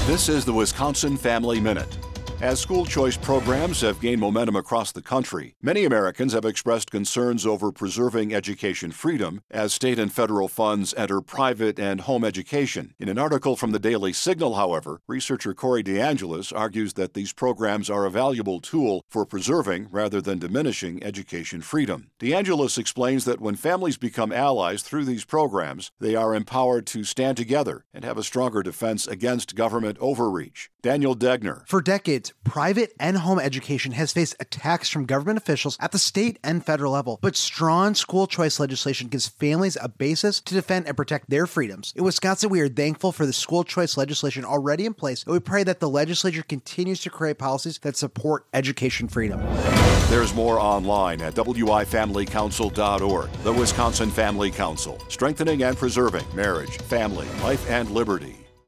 This is the Wisconsin Family Minute. As school choice programs have gained momentum across the country, many Americans have expressed concerns over preserving education freedom as state and federal funds enter private and home education. In an article from the Daily Signal, however, researcher Corey DeAngelis argues that these programs are a valuable tool for preserving rather than diminishing education freedom. DeAngelis explains that when families become allies through these programs, they are empowered to stand together and have a stronger defense against government overreach. Daniel Degner. For decades, private and home education has faced attacks from government officials at the state and federal level, but strong school choice legislation gives families a basis to defend and protect their freedoms. In Wisconsin, we are thankful for the school choice legislation already in place, and we pray that the legislature continues to create policies that support education freedom. There's more online at wifamilycouncil.org. The Wisconsin Family Council, strengthening and preserving marriage, family, life, and liberty.